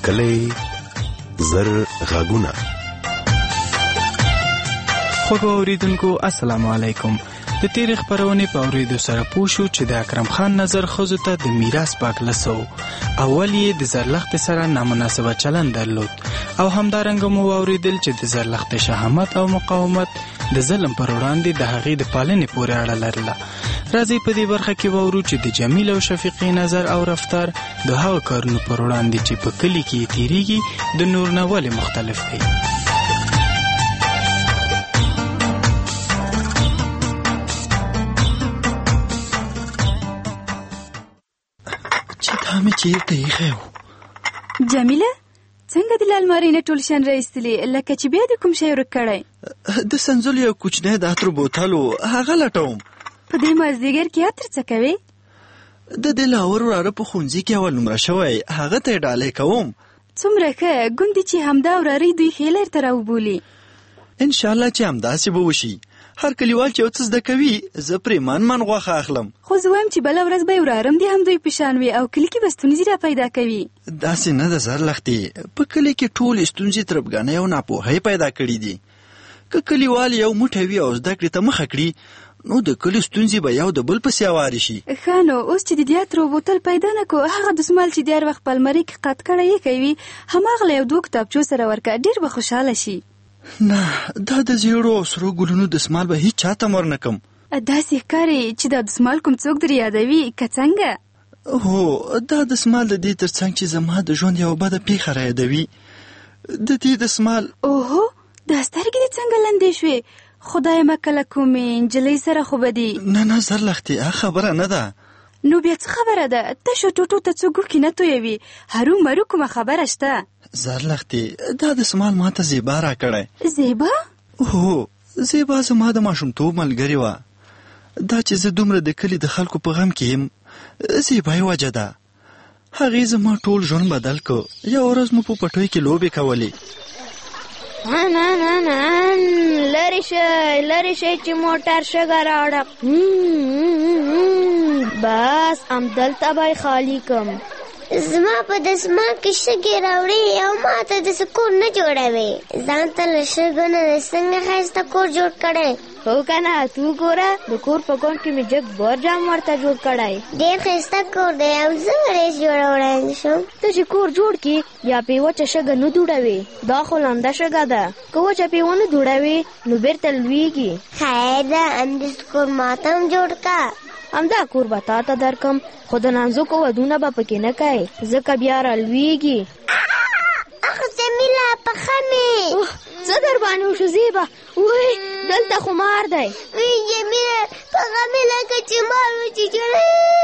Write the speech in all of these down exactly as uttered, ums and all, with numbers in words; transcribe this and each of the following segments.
کلی زر غږونه. خوږو اوریدونکو السلام علیکم. د تیرې خپرونې په اوریدو سره پوه شو چې د اکرم خان نظر ښځو ته د میراث په هکله څه و. اول یې د زرلښتې سره نامناسبه چلند درلود او همدارنګه مو واورېدل چې د زرلښتې شهامت او مقاومت د ظلم پر وړاندې د هغې د پالنې پورې اړه لرله. راځئ په دې برخه کې واورو چې د جمیل او شفیقې نظر او رفتار د هغو کارونو پر وړاندې چې په کلي کې یې تېرېږي د نور نه ولې مختلف دی. مې چیرته ایښی و؟ جمیله څنګه د المارۍ نه ټول شیان راایستلې لکه چې بیا د کوم شی ورک کړی؟ د سنځلو یو کوچنی د عطرو بوتل و، هغه لټوم. په دې مازدیګر کې عطر څه کوې؟ د دې لاور وراره په ښوونځي کې اول نمره شوی، هغه ته یې ډالۍ کوم. څومره ښه، ګوندې چې همدا ورارۍ دوی ښې لار ته راوبولي. انشاءالله چې همداسې به وشي. هر کلیوال چې یو څه زده کوي زه پرې من من غوښه اخلم. خو زه وایم چې بله ورځ به یې ورارم دې هم دوی په شان وي او کلي کې به ستونزې را پیدا کوي. داسې نه ده زرلښتې، په کلي کې ټولې ستونزې تربګنۍ او ناپوهۍ پیدا کړي دي. که کلیوال یو موټی وي او زده کړې ته مخه کړي نو د کلي ستونزې به یو د بل پسې هوارې شي. ښه نو اوس چې د دې عطرو بوتل پیدا نه کړو، هغه دستمال چې د هر وخت په المارۍ کې قات کړی یې کوي هماغه له یو دوه کتابچو سره ورکړه، ډېر به خوشحاله شي. نه، دا د زیړو او سرو ګلونو دستمال به هیڅ چاته مور نه کم. داسې ښکاري چې دا دستمال کوم څوک در یادوي که څنګه؟ هو، دا دستمال د دې تر څنګ چې زما د ژوند یوه بده پیښه را یادوي. د دې دستمال اوهو، دا سترګې دې څنګه لندې شوې؟ خدای مه کله کومې نجلۍ سره خو به دي. نه نه زرلښتې، هغه خبره نه ده. نو بیا څه خبره ده؟ تشو ټوټو ته څوک ګوښې نه تویوي، هرو مرو کومه خبره شته؟ زرلښتې، دا دستمال ما ته زیبا را کړی. زیبا؟ هو، زیبا زما د ماشومتوب ملګرې وه. دا چې زه دومره د کلي د خلکو په غم کې یم زیبا یې وجه ده. هغې زما ټول ژوند بدل کړ. یو ورځ مو په پټیو کې لوبې کولې. ان ان ان ان لری شئ لری شئ چې موټر شګه راوړه. بس همدلته به خالی کم. زما په دسمال کې شګې راوړې او ما ته داسې کور نه جوړوې. ځان ته له شګو نه د څنګه ښایسته کور جوړ کړی. هو که نه، تو ګوره د کور په کونډ کې مې جګ بار جام ورته جوړ کړی. ډېر ښایسته کور دی او زه ورې جوړولی شم. ته چې کور جوړ کړي یا پې وچه شګه نه دوړوې، دا خو لنده شګه ده، که وچه پې ونه دوړوې نو بېرته لویږي. خیر ده، همدې کور ما ته هم جوړ که. همدا کور به تا ته درکم، خو د نانځکو ودونه به پکې نه کوې ځکه بیا رالویږي. اخ جمیله، پښه مې. څه در باندې وشو زیبا؟ وای دلته خو مار دی. وی جمیله، پښه مې لکه چې مار وچیچلی.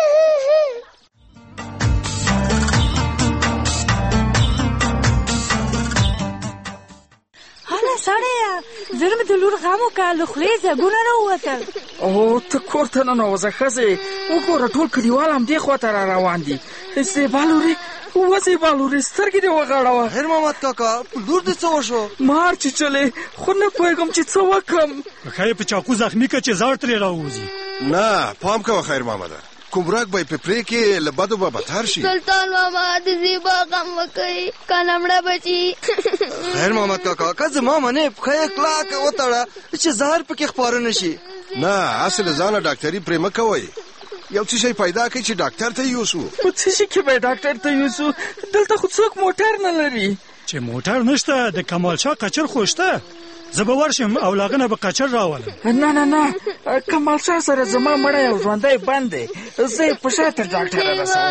هله سړیه، زړه مې د لور غم وکړه، له خولې ځګونه راووتل. او ته کور ته ننوځه ښځې، وګوره ټول کلیوال همدې خواته را روان دي. زیبا لورې، و زیبا لورې، سترګې دې وغړوه. خیر محمد کاکا، په لور دې څه وشو؟ مار چیچلې، خو نه پوهېږم چې څه وکړم. ښایي په چاقو زخمي که چې زړ ترې راووځي. نه، پام کوه خیر محمده، کوم راک به په پرې کې له بدو به بدتر شي. سلطان ماما د زیبا غم وکړي، کنه مړه بچي. خیر محمد کاکا، که زما منې پښه یې کلکه وتړه چې زهر پکې خپاره نه شي. نه، اصل ځانه ډاکټري پرې مه کوئ. یو څه شی پیدا کړئ چې ډاکټر ته یوسو. په څه شي کې به ډاکټر ته یوسو؟ دلته خو څوک موټر نه لري. چې موټر نشته، د کمال شاه قچر خو شته. زه به ورشم او له هغه نه به قچر راولم. نه نه نه، کمال شاه سره زما مړی او ژوندی بند دی. زه یې په شا تر ډاکټره رسوم.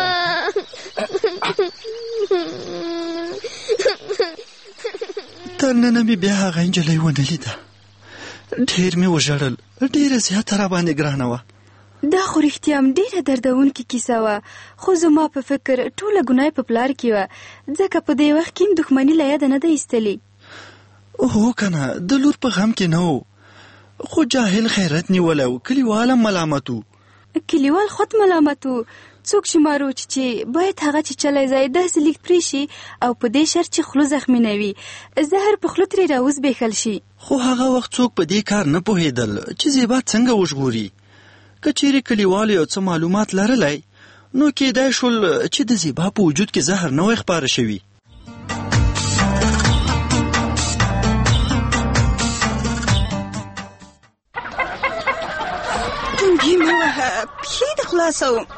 تر ننه مې بیا هغه نجلۍ ونه لیده. ډېر مې وژړل، ډېره زیاته را باندې ګرانه وه. دا خو رښتیا هم ډېره دردونکې کیسه وه، خو زما په فکر ټوله ګناه په پلار کې وه، ځکه په دې وخت کې هم دښمني له یاده نه ده ایستلې. هو کنه، د لور په غم کې نه و، خو جاهل خیرت نیولی و، کلیوال هم ملامت و. کلیوال خود ملامت و، څوک چې مارو چې باید هغه چې چلی ځای داسې لیک پرې شي او په دې شرط چې خوله زخمي نه وي، زهر په خوله ترې راوزبېښل شي. خو هغه وخت څوک په دې کار نه پوهېدل چې زیبا څنګه وژغوري. که چیرې کلیوالو یو څه معلومات لرلی نو کېدای شول چې د زیبا په وجود کې زهر نه وای خپاره شوي. پښې مه وهه، پښې دې خلاصوم.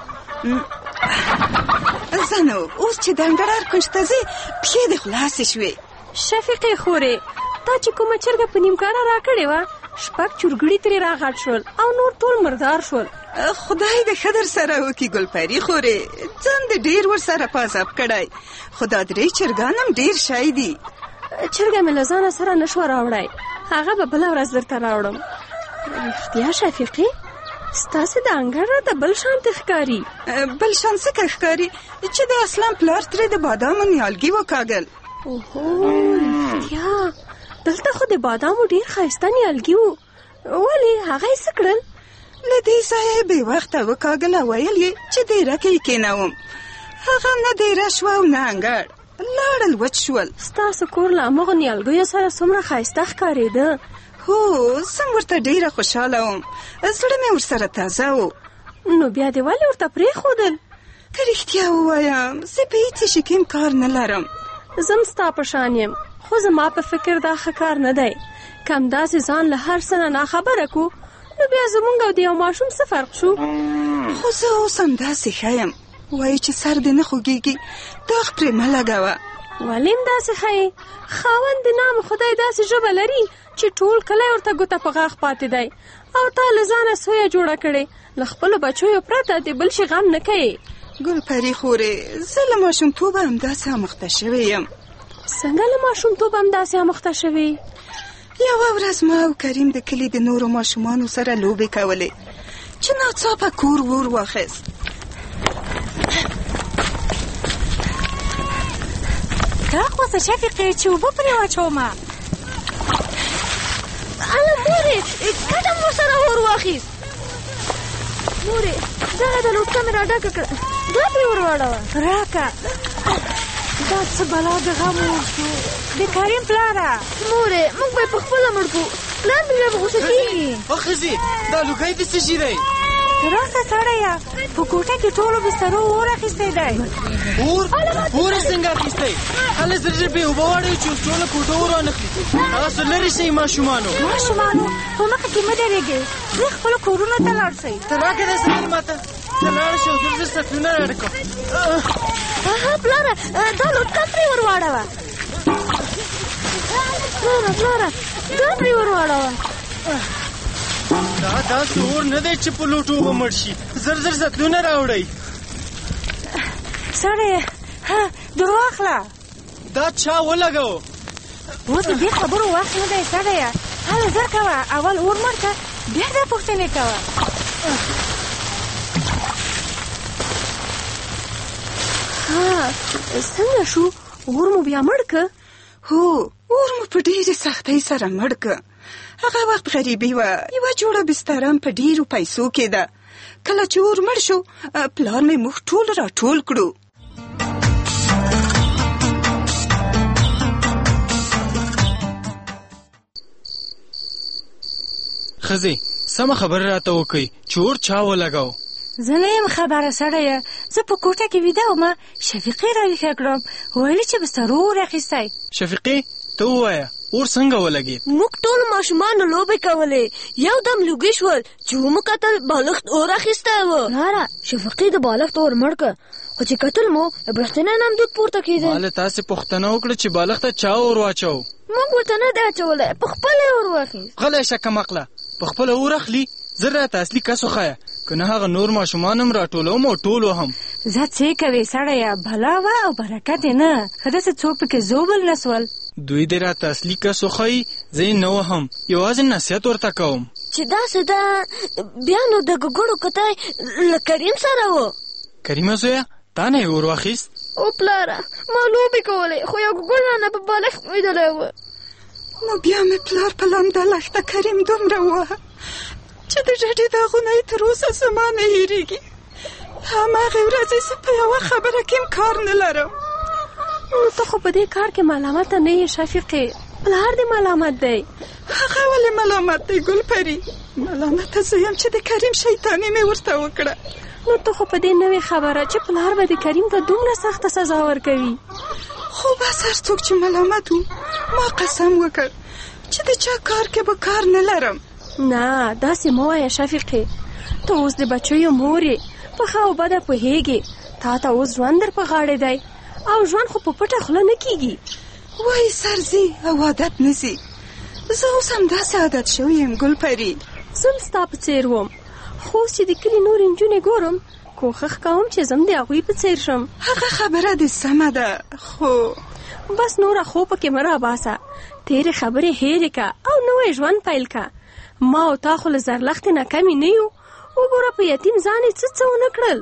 زه نو اوس چې د انګړ هر کونج ته ځې پښې دې خلاصې شوې. شفیقې خورې، تا چې کومه چرګه په نیمکاره راکړې وه شپږ چرګړي ترې راغټ شول او نور ټول مردار شول. خدای دې ښه در سره وکړي ګلپري خورې، ځان دې ډېر ورسره پازاب کړی، خو دا درې چرګان هم ډېر شی دي. چرګه مې له ځانه سره نه شوه راوړی، هغه به بله ورځ درته راوړم. رښتیا شفیقې ستاسې د انګړ د بل شانتې ښکاري. بل شان څه ښکاري چې د اسلام پلار ترې د بادامو نیالګي وکاږل. اوهو رښتیا دلته خو د بادامو ډېر ښایسته نیالګي وو، ولې هغه یې څه کړل؟ له دې ځایه یې بې وخته وکاږل او ویل یې چې دیره کې یې کېنوم. هغه نه دیره شوه او نه انګړ، لاړل وچ شول. ستاسو کور له همغو نیالګیو سره څومره ښایسته ښکارېده. هو زه ورته ډېره خوشحاله وم، زړه مې ورسره تازه و. نو بیا دې ولې ورته پرېښودل؟ که رښتیا ووایم زه په هېڅ شي کې کار نه لرم. زه هم ستا په شان یم، خو زما په فکر دا ښه کار نه دی. که همداسې ځان له هر څه نه ناخبره کړو نو بیا زمونږ او د یو ماشوم څه فرق شو؟ خو زه اوس همداسې ښه یم، وایي چې سر دې نه خوږېږي داغ پرې مه لګوه. ولې همداسې ښه یې؟ خاوند د نام خدای داسې ژبه لري چې ټول کلی ورته ګوته په غاښ پاتې دی، او تا له ځانه سویه جوړه کړې، له خپلو بچیو پرته د بل شي غم نه کوې. ګلپري خورې زه له ماشومتوبه همداسې اموخته شوې یم. څنګه له ماشومتوبه همداسې اموخته شوې؟ یوه ورځ ما او کریم د کلي د نورو ماشومانو سره لوبې کولې چې ناڅاپه کور ور واخیست. کاک وسه شفیقې چې اوبه پرې واچومه. اله مورې کټه مو سره ور واخیست. مورې دغه د لوټکه مې راډکه کړه، دا پرې ور واړوه. راکه دا څه بلا د غم وشو د کریم پلاره. مورې موږ به یې په خپله مړ کړو، پلار مې بیا به غوسه کېږي. او ښځې دا لوګی د څه شي دی؟ راکه سړیه په کوټه کې ټولو بسترو اور اخیستی دی. اور اور یې څنګه اخیستی؟ هله زر ژر پرې اوبه واړوئ چې ټوله کوټه ور وانخلي. تاسو لرې شئ ماشومانو. ماشومانو په مخه کې مه درېږئ، زه خپلو کورونو ته لاړ شئ. ته راکړه دا سړی ماته، ته لاړه شئ او زر زر سطلونه راډه کړه. ها پلاره دا لوټکه پرې ور واړوه. پلاره پلاره دا پرې ور واړوه. دا داسې اور نه دی چې په لوټو به مړ شي، زر زر سطلونه راوړئ. سړیه ها در واخله. دا چا ولګو؟ اوس د دې خبرو وخت نه دی سړیه، هله زر کوه، اول اور مړ کړه بیا دا پوښتنې کوه. ها څنګه شو؟ اور مو بیا مړ که؟ هو اور مو په ډېرې سختۍ سره مړ که. هغه وخت غریبي وه، یوه جوړه بستره په ډېرو پیسو کې ده. کله چې اور مړ شو پلار مې موږ ټول راټول کړو. ښځې سمه خبره راته وکړئ چې اور چا ولګاو؟ زه نه یم خبره سړیه، زه په کوټه کې ویده ومه، شفیقې راویښه کړم، ویلې چې بسترو اور اخیستی. شفیقې ته ووایه اور څنګه ولګېد؟ موږ ټول ماشومانو لوبې کولې، یو دم لوګي شول چې ومو کتل بالښت اور اخیستی و. پلاره شفیقې د بالښت اور مړ که، خو چې کتل مو د برېښنا نمدود پورته کېده. ما له تاسې پوښتنه وکړه چې بالښت ته چا اور واچو؟ موږ ورته نه دی اچولی، په خپله یې اور واخیست. غلی شه کمقله، په خپله اور اخلي. زه راته اصلي کس وښیه، که نه هغه نور ماشومان هم راټولوم او ټول وهم. زه څه کوې سړیه، بلا وه او برکت یې نه، ښه داسې څوک پکې زوبل نه سول. دوی دې راته اصلي کس وښیي، زه یې نه وهم، یوازې نصیحت ورته کوم. چې داسې ده بیا نو د ګوګړو کتی له کریم سره و. کریمه زویه تا نه یې اور واخیست؟ او پلاره ما لوبې کولې، خو یو ګوګړ رانه په بالښت ویدلی و. نو بیا مې پلار په لمده لښته کریم دومره ووهه چې د ډډې داغونه یې تر اوسه زما نه هېرېږي. هماغې ورځې زه په یوه خبره کې هم کار نه لرم. نو ته خو په دې کار کې ملامته نه یې شفیقې، پلار دې ملامت دی. هغه ولې ملامت دی ګلپري؟ ملامته زه یم چې د کریم شیطاني مې ورته وکړه. نو ته خو په دې نوې خبره چې پلار به د کریم ته دومره سخته سزا ورکوي. خو بس هر څوک چې ملامت و ما قسم وکړ چې د چا کار کې به کار نه لرم. نه داسې مه وایه شفیقې، ته اوس د بچیو مور یې په ښه او بده پوهېږې تا ته اوس ژوند در په غاړې دی او ژوند خو په پټه خوله نه کېږي. وایي سرځي او عادت نه ځي. زه اوس همداسې عادت شوی یم ګل پري. زه هم ستا په څېر وم خو اوس چې د کلي نورې نجونې ګورم کوښښ کوم چې زه هم د هغوی په څېر شم. هغه خبره دې سمه ده خو بس نوره خو پکې مه راباسه. تېرې خبرې هېرې که او نوی ژوند پیل که. ما او تا خو له زرلښتې نه کمې نه یو. وګوره په یتیم ځان یې څه څه ونه کړل.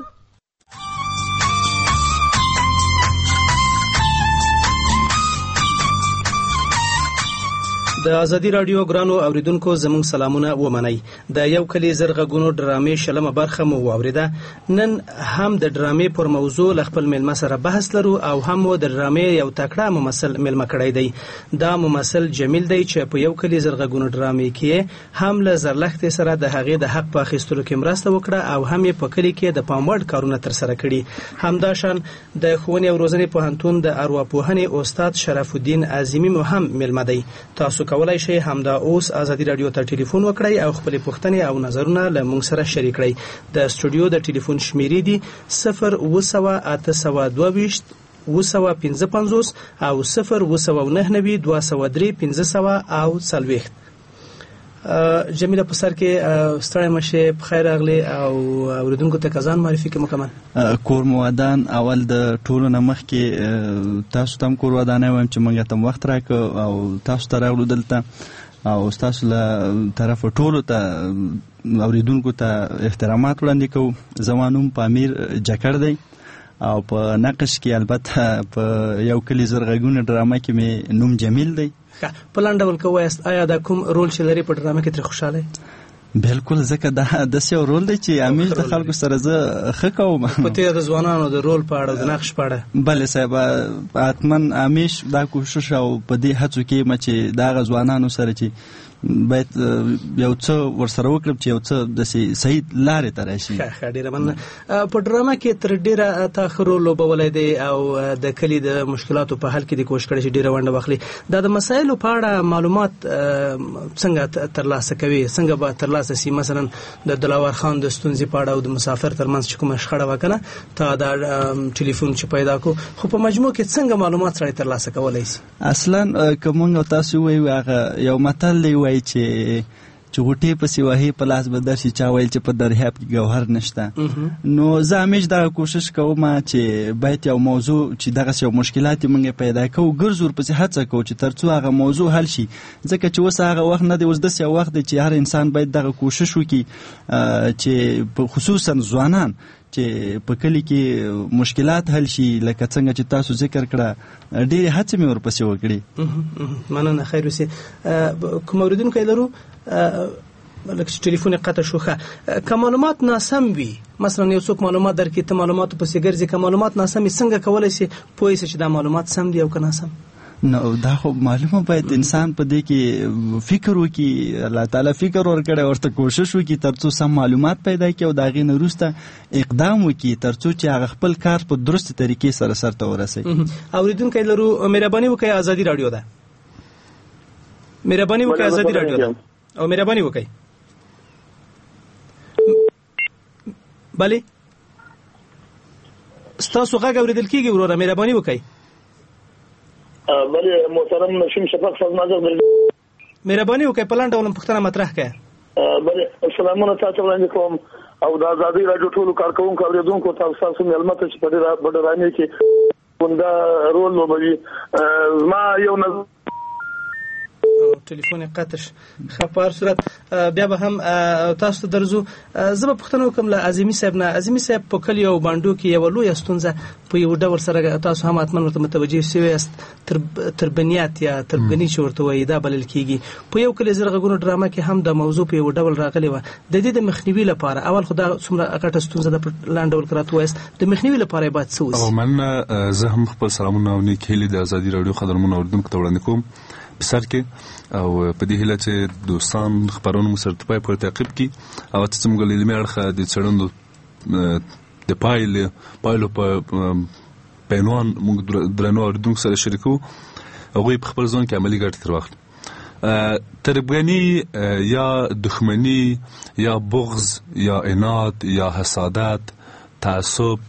د ازادي راډیو ګرانو اوریدونکو زموږ سلامونه ومنئ. د یو کلي زر غږونو ډرامې شلمه برخه مو واورېده. نن هم د ډرامې پر موضوع له خپل میلمه سره بحث لرو او هم مو د ډرامې یو تکړه ممثل میلمه کړی دی. دا ممثل جمیل دی چې په یو کلي زر غږونو ډرامې کې هم له زرلښتې سره د هغې د حق په اخیستلو کې مرسته وکړه او هم یې په کلي کې د پام وړ کارونه ترسره کړي. همداشان د ښوونې او روزنې پوهنتون د ارواپوهنې استاد شرف الدین اعظمي مو هم میلمه دی. تاسو کولای شئ همدا اوس ازادي راډیو ته ټلیفون وکړئ او خپلې پوښتنې او نظرونه له موږ سره شریک کړئ. د سټوډیو د ټلیفون شمیرې دي صفر اوه سوه اته سوه دوه ویشت اوه سوه پنځه پنځوس او صفر اوه سوه نهه نوي دوه سوه درې پنځه سوه او څلوېښت. جمیله په سر کې ستړی مه شې، پخیر راغلې او اورېدونکو ته که ځان معرفي کړې مکمل. کور مو ودان. اول د ټولو نه مخکې تاسو ته هم کور ودانه وایم چې موږ ته وخت راکړه او تاسو ته راغلو دلته او ستاسو له طرفه ټولو ته اورېدونکو ته احترامات وړاندې کوو. زما نوم پامیر جکړ دی او په نقش کې البته په یو کلي زر غږونه ډرامه کې مې نوم جمیل دی. په لنډ ډول که ووایاست آیا دا کوم رول چې لري په ډرامه کې ترې خوشحاله یې؟ بالکل، ځکه دا داسې یو رول دی چې همیش د خلکو سره زه ښه کوم. په تېره د ځوانانو د رول په اړه د نقش په اړه بلې صاحب حتما همیش دا کوشش او په دې هڅو کې یم چې د هغه ځوانانو سره چې باید یو څه ورسره وکړم چې یو څه داسې صحیح لارې ته راشي. ښه، ډېره مننه. په ډرامه کې تر ډېره تا ښه رول لوبولی دی او د کلي د مشکلاتو په حل کې دې کوشش کړی چې ډېره ونډه واخلي. دا د مسایلو په اړه معلومات څنګه ترلاسه کوي؟ څنګه به ترلاسه سي؟ مثلا د دلاور خان د ستونزې په اړه او د مسافر ترمنځ چې کومه شخړه وه که نه، تا دا ټلیفون چې پیدا کړو، خو په مجموع کې څنګه معلومات سړی ترلاسه کولی سي؟ اصلا که موږ او تاسو ووایو هغه یو متل دی وایي چې چې غوټې پسې وهې په لاس به درشي. چا ویل چې په دریاب کې ګوهر نشته. نو زه همیش دغه کوشش کوم چې باید یو موضوع چې دغسې یو مشکلات یې موږ پیدا کوو ګرځ ورپسې هڅه کوو چې تر څو هغه موضوع حل شي. ځکه چې اوس هغه وخت نه دی، اوس داسې یو وخت دی چې هر انسان باید دغه کوشش وکړي چې خصوصا ځوانان چې په کلي کې مشکلات حل شي. لکه څنګه چې تاسو ذکر کړه ډېرې هڅې مې ورپسې وکړي. مننه، خیر اوسې. کوم اورېدونکی لرو لکه چې ټلیفون یې قطع شو؟ ښه، که معلومات ناسم وي، مثلا یو څوک معلومات درکړي، ته معلوماتو پسې ګرځې، که معلومات ناسم وي څنګه کولی سي پوه سي چې دا معلومات سم دي او که ناسم؟ نو دا خو معلومه باید انسان په دې کې فکر وکړي، الله تعالی فکر ورکړی، ورته کوشش وکړي تر څو سم معلومات پیدا کړي او د هغې نه وروسته اقدام وکړي تر څو چې هغه خپل کار په درسته طریقې سره سرته ورسوي. اورېدونکی لرو، مهرباني وکړئ ازادي راډیو ده، مهرباني وکړئ ازادي راډیو ده او مهرباني وکړئ. بلې ستاسو غږ اورېدل کېږي وروره، مهرباني وکړئ. بله محترم نشیم شفق صاحب ناظر مهرباني وکړئ په لنډ ډول پوښتنه مطرح کړئ. بله سلامونه تاسو وړاندې کوم او د ازادي راډیو ټولو کارکوونکو اورېدونکو ته ستاسو مېلمه ته چې په دې ډرامې کې عمده رول لوبوي. زما یو نظر ټلیفون یې قطع شو. ښه، په هر صورت بیا به هم تاسو ته درځو. زه به پوښتنه وکړم له اعظمي صاحب نه. اعظمي صاحب، په کلیو او بانډو کې یوه لویه ستونزه په یو ډول سره تاسو هم حتما ورته متوجه شوي یاست، تربنیات یا تربګني چې ورته وایي دا بلل کېږي. په یو کلي زر غږونو ډرامه کې هم دا موضوع په یو ډول راغلې وه. د دې د مخنیوي لپاره اول خو دا څومره غټه ستونزه ده، په لنډ ډول که راته ووایاست د مخنیوي لپاره یې باید څه وشي؟ مننه. زه هم خپل سلامونه او نیک هیلې د ازادي راډیو قدرمنو اورېدونکو ته وړاندې کوم په سر کې، او په دې هیله چې دوستان خبرونه مو سره تر پایه پورې تعقیب کړي او چې زموږ له علمي اړخه د څېړنو د پایلې پایلو په عنوان موږ درنو اورېدونکو سره شریکو، هغوی په خپل ځان کې عملي ګټې ترې واخلي. تربګنی یا دښمنی یا بغض یا عناد یا حسادت تعصب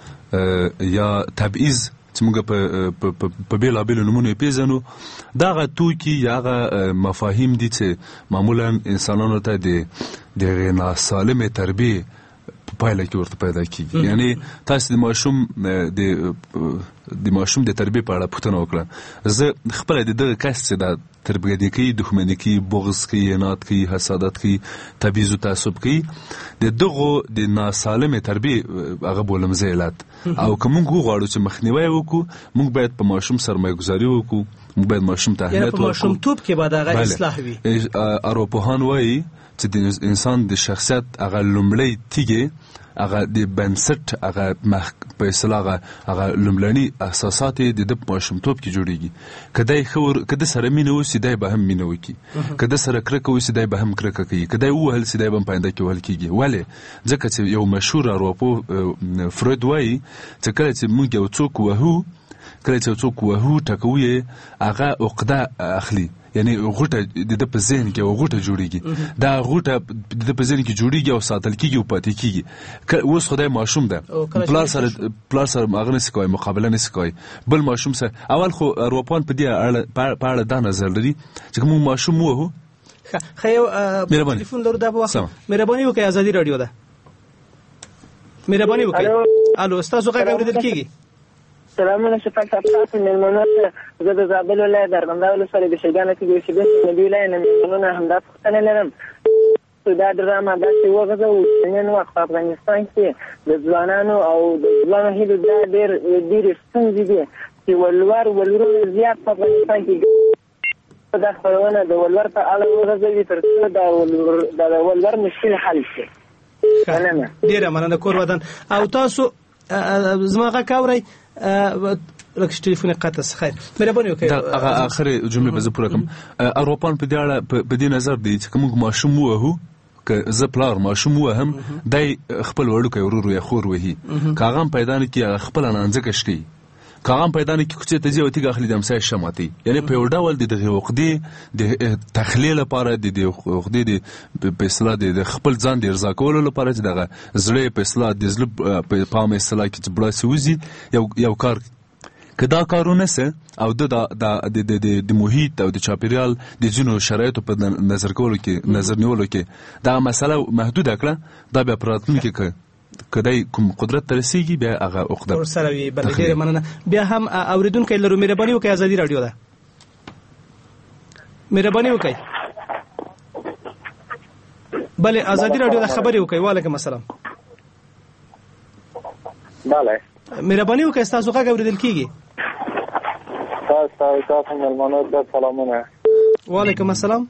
یا تبعیض چې موږ په په بیلابیلو نمونو پیژنو دغه توکي یا هغه مفاهیم دي چې معمولا انسانانو ته د د ناسالمې تربیې په پایله کې ورته پیدا کیږي. یعنی تاسو د ماشوم د د ماشوم د تربیې په اړه پوښتنه وکړه. زه خپل د دغه کس چې د تربیې کوي، دښمني کوي، بغض کوي، عناد کوي، حسادت کوي، تبعیض او تعصب کوي، د دغه د ناسالمې تربیې هغه بولم زه علت. او که موږ غواړو چې مخنیوی وکړو، موږ باید په ماشوم سرمایه‌ګذاري وکړو، موږ باید ماشوم ته اهمیت ورکړو. په ماشومتوب کې باید هغه اصلاح وي. ارواپوهان وایي چې د انسان د شخصیت هغه لومړی تیږي هغه د بنسټ هغه په اصطلاح هغه لومړني اساسات د د ماشومتوب کې جوړیږي. کدی خور کدی سره مینه وسی دای به هم مینه وکي، کدی سره کرکه وسی دای به هم کرکه کوي، کدی وهل سی دای به پاینده کې وهل کیږي. ولی ځکه چې یو مشهور ارواپو فروید وایي چې کله چې موږ یو څوک وهو کله چې څوک وهو ټکوي هغه عقده اخلي، یعنی غوټه د په ذهن کې غوټه جوړیږي. دا غوټه د په ذهن کې جوړیږي او ساتل کیږي او پاتې کیږي. اوس خدای ماشوم ده، پلار سره پلار سره هغه نس کوي، مقابله نس کوي بل ماشوم سره. اول خو اروپان په دې اړه په اړه دا نظر لري چې کوم ماشوم وو خو یو ټلیفون لرو دا په وخت مهرباني وکړئ. ازادي رادیو ده، مهرباني وکړئ. الو تاسو غږ اوریدل کیږي؟ سلامونه شپږ تاسو مېلمانه زه د زابل ولایت ارغنداو ولسوالۍ د شیګانه کې اوسېدونکی نبی الله یم. مېلمانونه همدا پوښتنه لرم، دا ډرامه داسې وغځوو چې نن وخت په افغانستان کې د ځوانانو او د ځوانو هیلو دا ډېر ډېرې ستونزې دي چې ولور ولورونه زیات په افغانستان کې دا خپرونه د ولور په اړه وغځوي تر څو د ولور مشکل حل شي. ډېره مننه کور ودان. او تاسو زما غږ اورئ؟ لکه ټلیفون قطع خیر مهرباني وکړئ. هغه اخر جمله به زه پوره کړم. اروپان په دې اړه په دې نظر دی چې کوم ماشوم وو که زه پلار ماشوم وهم دای خپل وړوکی ورور یا خور وهي، کاغام پیدا نه کی خپل انځکه شکی، کاغام پیدا نه کی کوڅه ته ځي او تیګه خلی دمسای شماتي. یعنی په یو ډول د دغه وقدي د تخلیل لپاره د وقدي د په اصطلاح د خپل ځان د ارزا کولو لپاره چې دغه زړه په اصطلاح د زړه په پام اصطلاح کې بلا سوزي یو یو کار کدا کارونه سه او د د د د محیط او د چاپیریال د جنو شرایطو په نظر کولو کې نظر نیولو کې دا مسله محدود کړه. دا به پراتلونکو کې کدی کوم قدرت ترسيږي بیا هغه عقده ور سره وي. بل ډیره مننه. بیا هم اوریدونکو لرو مهرباني وکړئ. ازادي رادیو ده، مهرباني وکړئ. بله ازادي رادیو ده، خبري وکړئ. وعلیکم السلام. بله مهرباني وکړئ. تاسو غږ اوریدل کیږي؟ تاسو تاسو ملمنو ته سلامونه. وعلیکم السلام.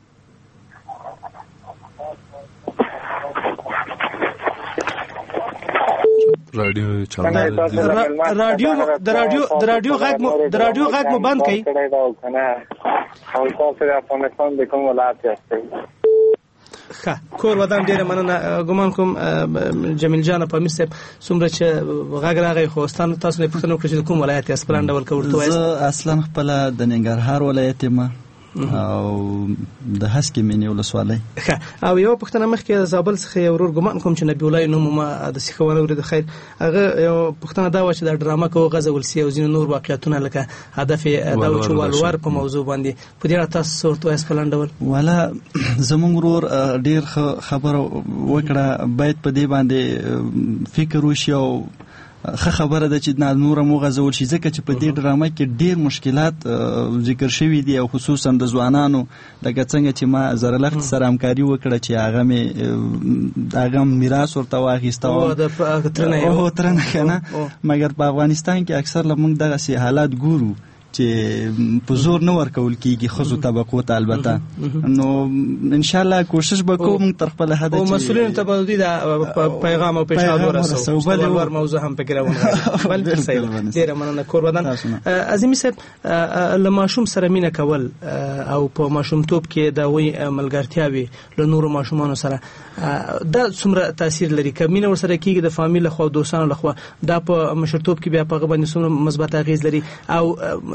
رادیو چالان رادیو د رادیو د رادیو غږ مو د رادیو غږ مو بند کړئ. او تاسو د افغانستان د کوم ولایت یاست؟ ښه کور ودان ډیره مننه. ګمان کوم جمیل جان په مصر څومره چې غږ راغی خو ستاسو تاسو نه پوښتنه وکړه چې کوم ولایت یاست پلان ډول کوړته وایي؟ زه اصلا خپل د ننګرهار ولایت یم او د هسکې مینې ولسوالۍ. او یو پښتنه مخکې زابل څخه یو ورور ګمان کوم چې نبی الله نوم ما د سیخونه ورته خیر هغه یو پښتنه دا و چې د ډرامه کو غزول سی او ځینې نور واقعیتونه لکه هدف دا چې ولور په موضوع باندې په دې اړه تاسو ورته وایي پلان ډول؟ ولا زمونږ ورور ډیر خبره وکړه باید په دې باندې فکر وشي او خه خبره ده چې نور مو غزول شي ځکه چې په دې ډرامه کې ډیر مشکلات ذکر شوي دي او خصوصا د ځوانانو لکه څنګه چې ما زرلخت سره همکاري وکړه چې هغه مې هغه میراث ورته واخیسته او او ترنه کنه مګر په افغانستان کې اکثر لمونږ دغه سي حالات ګورو چې په زور نه ورکول کیږي خزو طبقو ته. البته نو ان شاء الله کوشش وکوم تر خپل حد او مسؤلین ته به د پیغام او پیشنهاد ورسو بل ور موضوع هم فکرونه بل څه ډیره مننه کور ودان. عظیمی صاحب لماشوم سره مینه کول او په ماشومتوب کې دا وی ملګرتیاوي له نورو ماشومانو سره دا څومره تاثیر لري؟ کمینه ور سره کیږي د فامیل خو دوستانو لخوا دا په مشرتوب کې بیا په غو باندې څومره مثبت اغیز لري؟ او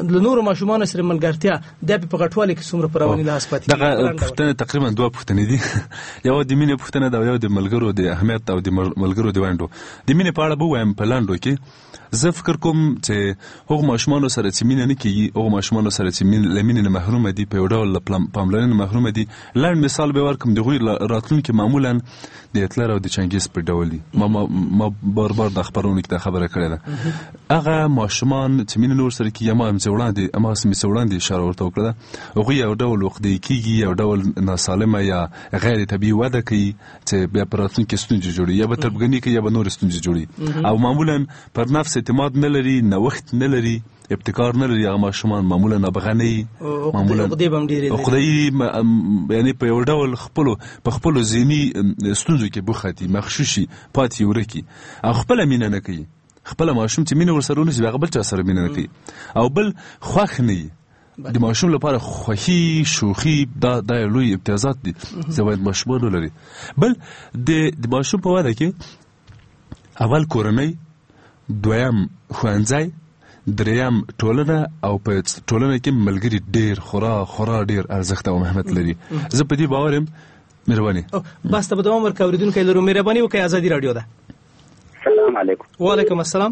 له نورو ماشومانو سره ملګرتیا دا په غټوالي کې څومره په رواني لحاظ پاتې دغه پوښتنه تقریبا دوه پوښتنې دي یو د مینې پوښتنه ده او یو د ملګرو د اهمیت او د ملګرو د ونډو. د مینې په اړه به وایم په لاندو کې زه فکر کوم چې هغو ماشومانو سره چې مینه نه کېږي، هغو ماشومانو سره چې له مینې نه محرومه دي، په یو ډول له پاملرنې نه محرومه دي. لنډ مثال به ورکړم، د هغوی راتلونکي معمولا د هټلر او د چنګیز په ډول دي. ما ما بار بار د خبرونو کې دا خبره کړې ده. هغه ماشومان چې مینه نور سره کېږي، ما همڅه وړاندې ما همڅه وړاندې اشاره ورته وکړه ده، هغوی یو ډول وقتي کېږي، یو ډول ناسالمه یا غیر طبیعي وده کوي چې بیا په راتلونکي ستونزې جوړوي، یا به تربګني کوي یا به نورې ستونزې جوړوي. او معمولا پر نفس اعتماد نه لري، نوښت نه لري، ابتکار نه لري. هغه ماشومان معمولا نابغه نه وي، معمولا عقدې یعنې په یو ډول خپلو په خپلو ذهني ستونزو کې بوخت دي، مغشوش وي، پاتې ورکي او خپله مینه نه کوي. خپله ماشوم چې مینه ورسره ونیسي هغه بل چا سره مینه نه کوي او بل خوښ نه وي. د ماشوم لپاره خوښي، شوخي دا دا لوی امتیازات دي چې باید ماشومان ولري. بل د ماشوم په وده کې اول کورنۍ، دویم ښوونځی، دریم ټولنه او په ټولنه کې ملګري ډېر خورا خورا ډېر ارزښت او اهمیت لري. زه په دې باور یم. مهرباني. بس ته به دوام ورکړه، اورېدونکی لرو. مهرباني وکړئ، ازادي راډیو ده. سلام علیکم. وعلیکم السلام.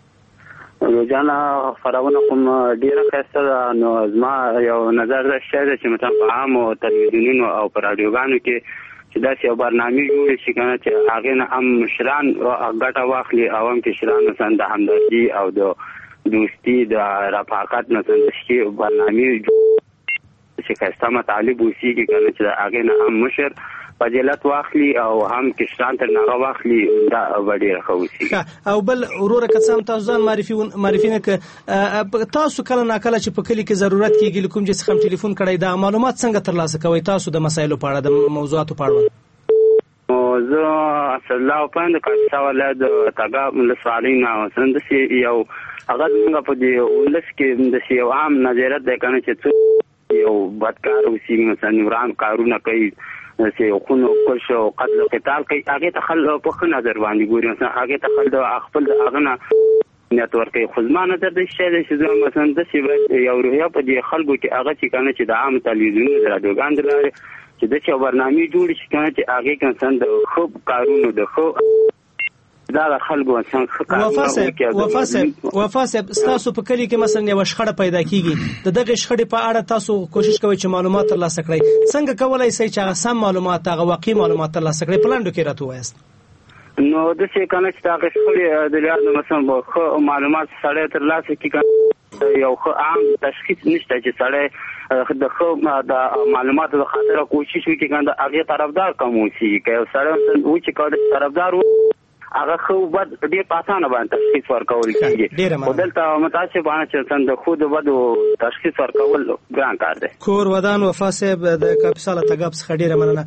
روزانه خبرونه کوم ډیره ښایسته ده. نو زما یو نظر دا شی دی چې مثلا په عامو تلویزیونونو او په راډیوګانو کې چې داسې یو برنامې جوړې شي که نه چې هغې نه هم مشران ګټه واخلي او هم کشران مثلا د همدردي او د دوستي د رفاقت مثلا د شي برنامې چې ښایسته مطالب اوسېږي که نه چې د هغې نه هم مشر فضیلت واخلي او هم کشران تر نغه واخلي، دا به ډېره ښه اوسېږي. او بل وروره که څه هم تاسو ځان معرفي معرفي نه کړه، تاسو کله ناکله چې په کلي کې ضرورت کېږي له کوم ځای څخه هم ټلیفون کړی، دا معلومات څنګه ترلاسه کوئ تاسو د مسایلو په اړه، د موضوعاتو په اړه؟ زه اسدالله وپایم د کاپیسا ولایت د تګاب ولسوالۍ نه مثلا داسې یو هغه زموږ په دې ولس کې داسې یو عام نظریت دی که نه چې څوک یو بدکار اوسېږي، مثلا وران کارونه کوي، چې خونو کش او قتل او قتال کوي، هغې ته خلک په ښه نظر باندې ګوري، مثلا هغې ته خلک خپل د هغه نه نیت ورکوي. خو زما نظر داسې شی دی چې زه مثلا داسې باید یو روحیه په دې خلکو کې هغه چې که نه چې د عام تلویزیونونو د راډیوګانو د لارې چې داسې یو برنامې جوړې شي که نه چې هغې کې مثلا د ښه کارونو د ښه دا د خلکو مثلا ښه کارونه وکړي. وفا صاحب وفا صاحب ستاسو په کلي کې مثلا یوه شخړه پیدا کېږي، د دغې شخړې په اړه تاسو کوشش کوئ چې معلومات ترلاسه کړئ. څنګه کولی شئ چې هغه سم معلومات، هغه واقعي معلومات ترلاسه کړئ؟ په لنډو کې راته ووایاست. نو داسې که نه چې د هغې شخړې د لحاظه مثلا به ښه معلومات سړی ترلاسه کړي، یو ښه عام تشخیص نشته چې سړی د ښه د معلوماتو د خاطره کوشش وکړي که د هغې طرفدار کم اوسېږي. که یو سړی و چې که طرفدار و هغه ښه بد ډېر په اسانه باندې تشخیص ورکول کېږي، خو دلته متاسفانه چې د ښو د بدو تشخیص ورکول ګران کار دی. کور ودان وفا صاحب د کاپیسا له تګاب څخه ډېره مننه.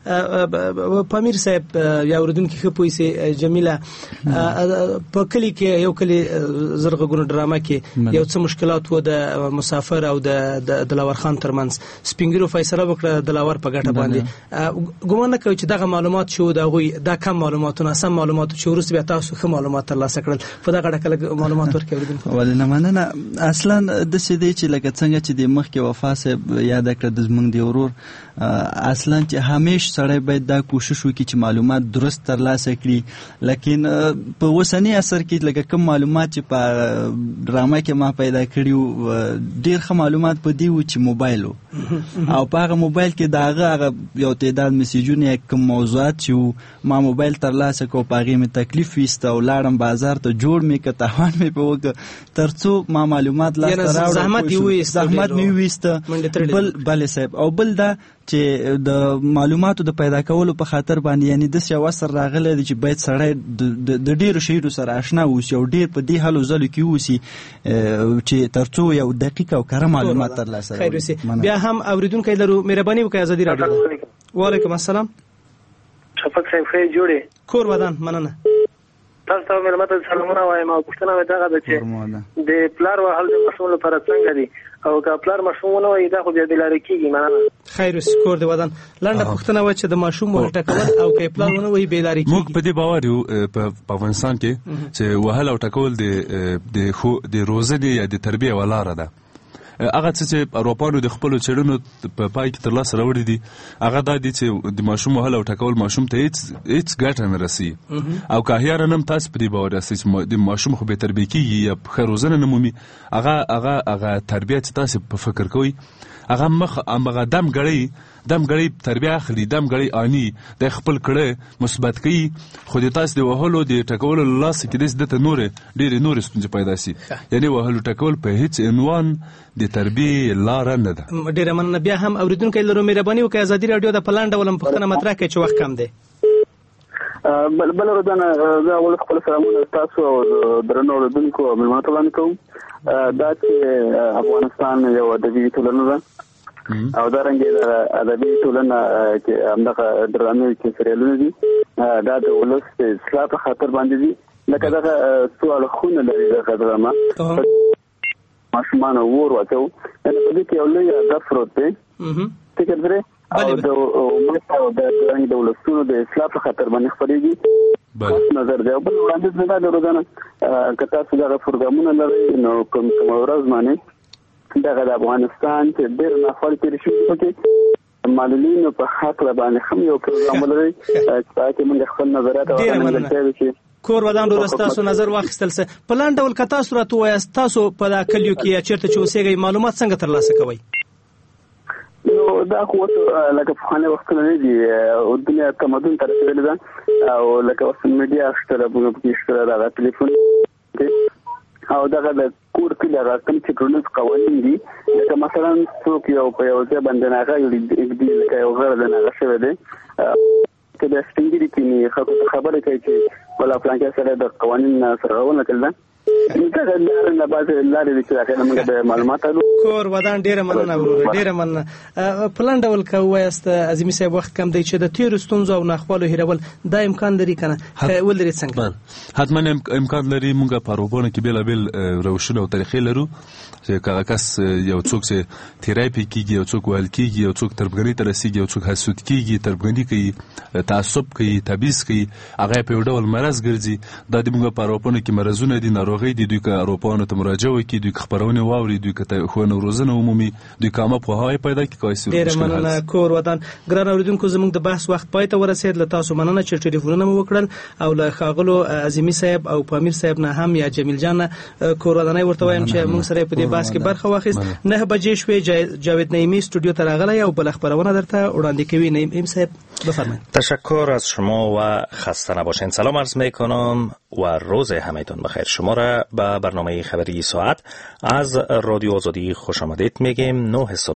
پامیر صاحب یا اورېدونکي ښه پوه سي، جمیله په کلي کې یو کلي زرغږونو ډرامه کې یو څه مشکلات و د مسافر او د دلاور خان ترمنځ. سپین ږیرو فیصله وکړه دلاور په ګټه باندې. ګمان نه کوي چې دغه معلومات شو د هغوی دا کم معلوماتونه سم معلومات چې وروسته بیا تاسو ښه معلومات ترلاسه کړل، په دغه ډکه لږ معلومات ورکړئ اورېدونکو. ولې نه مننه. اصلا داسې دی چې لکه څنګه چې د مخکې وفا صاحب یاده کړه د زموږ د ورور، اصلا چې همیش سړی باید دا کوشش وکړي چې معلومات درست ترلاسه کړي. لیکن په اوسني عصر کې لکه کوم معلومات چې په ډرامه کې ما پیدا کړي وو، ډېر ښه معلومات په دې وو چې موبایل و او په هغه موبایل کې د هغه هغه یو تعداد میسیجونه یا کوم موضوعات چې وو ما موبایل ترلاسه کړو، په هغې مې تکلیف ویسته او لاړم بازار ته، جوړ مې که تاوان مې په وکړه تر څو ما معلومات لاسته راوړم، زحمت مې ویسته. بل بله صاحب او بل دا چې د معلوماتو د پیدا کولو په خاطر باندې یعنی داسې یو عصر راغلی دی چې باید سړی د ډېرو شیانو سره اشنا اوسي او ډېر په دې هلو ځلو کې اوسي چې تر څو یو دقیق او کره معلومات ترلاسه کړي. بیا هم اورېدونکی لرو، مهرباني وکړئ ازادي راډیو. وعلیکم السلام. شفق صاحب ښه جوړې کور ودان مننه. تاسو ته مېلمه ته سلامونه وایم او پوښتنه مې دغه ده چې د پلار وهل د ماشوم لپاره څنګه دي او که پلار ماشوم ونه وهي دا خو بیا بېلارې کېږي. مننه. خیر اوسې کور دې ودان. لنډه پوښتنه وه چې د ماشوم وهل ټکول او که پلار ونه وهي بېلارې کېږي. موږ په دې باور یو په افغانستان کې چې وهل او ټکول د روزنې یا د تربیې یوه لاره ده. هغه څه چې اروپانو د خپل چړونو په پای کې تر لاسه راوړي دي هغه دا دي چې د ماشوم وهل او ټکول ماشوم ته هیڅ هیڅ ګټه نه رسي او که احیانا هم تاسو په دې باور یاست چې د ماشوم خو به تربیه کیږي یا ښه روزنه نه مومي هغه هغه هغه تربیه چې تاسو په فکر کوئ هغه مخ هغه دم غړی دم غړی تربیه اخلي دم غړی اني د خپل کړه مثبت کوي خو د تاسو د وهلو د ټکولو لاس کې د ته نور ډېر نور ستونزې پیدا سي یعنی وهلو ټکول په هیڅ عنوان د تربیه لار نه ده. ډېر مننه. بیا هم اوریدونکو لرو مهرباني وکړئ ازادي رادیو د پلان ډول پښتنه مطرح کوي چې وخت کم دی. بل بل ورځنه زه اول خپل سلامونه تاسو او درنو اوریدونکو ملمنو ته وړاندې کوم. دا چې افغانستان یو ادبي ټولنه ده او دا رنګه ادبي ټولنه چې همدغه ډرامې کې سریالونه دي دا د ولس د اصلاح په خاطر باندې دي لکه دغه سوال خونه لري دغه ډرامه ماشومان ور وته نو په دې کې یو لوی هدف پروت دی فکر درې او د ملت او د رنګ د ولسونو د اصلاح په خاطر باندې خپلېږي بل نظر دی او بل وړاندیز نه دا روزانه کته څه دغه پروګرامونه لري نو کوم کوم ورځ باندې دغه د افغانستان چې ډېر ناخوالې تېرې شوي پکې معلولینو په حق باندې هم یو پروګرام ولري چې په کې موږ خپل نظریات او نظریات شي کور ودان ورسته تاسو نظر واخیستل سه پلان ډول کتا صورت وایست تاسو په دا کلیو کې چیرته چې اوسېږئ معلومات څنګه ترلاسه کوئ؟ نو دا قوت لکه په خانه وخت نه دی او دنیا تمدن تر رسیدلې ده او لکه اوس میډیا شته په کې شته دا ټلیفون او دغه د کور کې د راکم چې ټولنیز قوانین دي لکه مثلا څوک یو په یو ځای باندې نه غوړي د لکه یو غړ د نه شوی دی چې د سپینګری کې خبره کوي چې ولا پلان کې سره د قوانین سره ونه کړل دا نه بعد لارې چې راځي موږ به معلومات لرو. کور ودان ډیره مننه ورور ډیره مننه. پلان ډول کوایست عظیمی صاحب وخت کم دی چې د تیر ستونزو او ناخوالو هیرول دا امکان لري کنه ولري څنګه؟ حتما امکان لري. موږ په روبونه کې بیل بیل روشونه او طریقې لرو چې کله کس یو څوک چې تیراپي کیږي یو څوک وهل کیږي یو څوک تربګنۍ ته رسیږي یو څوک حسود کیږي تربګنۍ کوي تعصب کوي تبعیض کوي هغه په یو ډول مرض ګرځي دا د موږ په روبونه کې مرزونه دي ناروغي دي دوی که اروپانو ته مراجعه وکړي دوی خبرونه واوري دوی که ښوونه روزنه عمومي دوی کامه پوهاوی پیدا کړي کوي سر ډېر مننه. کور ودان ګران اوریدونکو زموږ د بحث وخت پای ته ورسېد له تاسو مننه چې ټلیفونونه مو وکړل او له ښاغلو عظیمی صاحب او پامیر صاحب نه هم یا جمیل جان کور ودانۍ ورته وایم چې موږ سره په دې بحث کې برخه واخیست. نه بجې شوې جاوید نعیمی استودیو ته راغلی او بل خبرونه درته وړاندې کوي. نعیم صاحب بفرمایید. تشکر از شما و خسته نباشین. سلام عرض میکنم و روز همه‌تون بخیر. شما را به برنامه خبری ساعت از رادیو آزادی خوش آمدید میگیم. نه